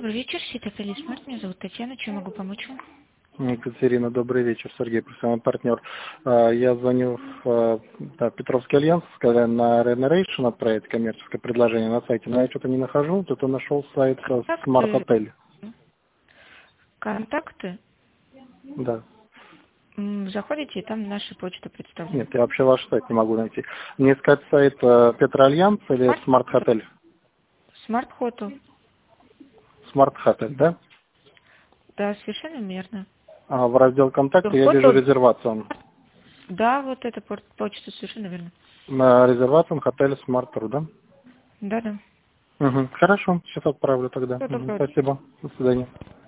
Добрый вечер, Сита Смарт. Меня зовут Татьяна. Чем могу помочь вам? Екатерина, добрый вечер. Сергей, профессиональный партнер. Я звоню в Петровский альянс, сказали, на Regeneration отправить коммерческое предложение на сайте, но я что-то не нахожу, тут нашел сайт Smart Hotel. Контакты? Да. Заходите, и там наша почта представлена. Нет, я вообще ваш сайт не могу найти. Мне искать сайт Петроальянс или Smart Hotel? Smart Hotel. Smart Hotel, да? Да, совершенно верно. А в раздел контакты я вижу резервацию. Да, вот эта почта, совершенно верно. На резервацию Hotel Smart.ru, да? Да. Угу. Хорошо, сейчас отправлю тогда. Спасибо. До свидания.